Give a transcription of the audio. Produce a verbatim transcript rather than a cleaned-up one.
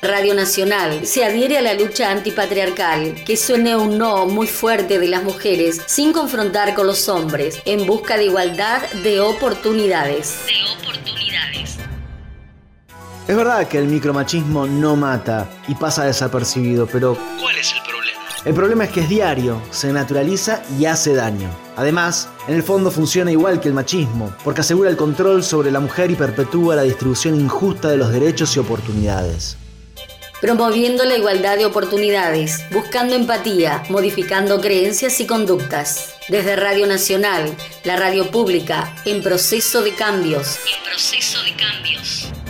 Radio Nacional se adhiere a la lucha antipatriarcal, que suene un no muy fuerte de las mujeres sin confrontar con los hombres, en busca de igualdad de oportunidades. De oportunidades. Es verdad que el micromachismo no mata y pasa desapercibido, pero ¿cuál es el problema? El problema es que es diario, se naturaliza y hace daño. Además, en el fondo funciona igual que el machismo, porque asegura el control sobre la mujer y perpetúa la distribución injusta de los derechos y oportunidades. Promoviendo la igualdad de oportunidades, buscando empatía, modificando creencias y conductas. Desde Radio Nacional, la radio pública, en proceso de cambios. En proceso de cambios.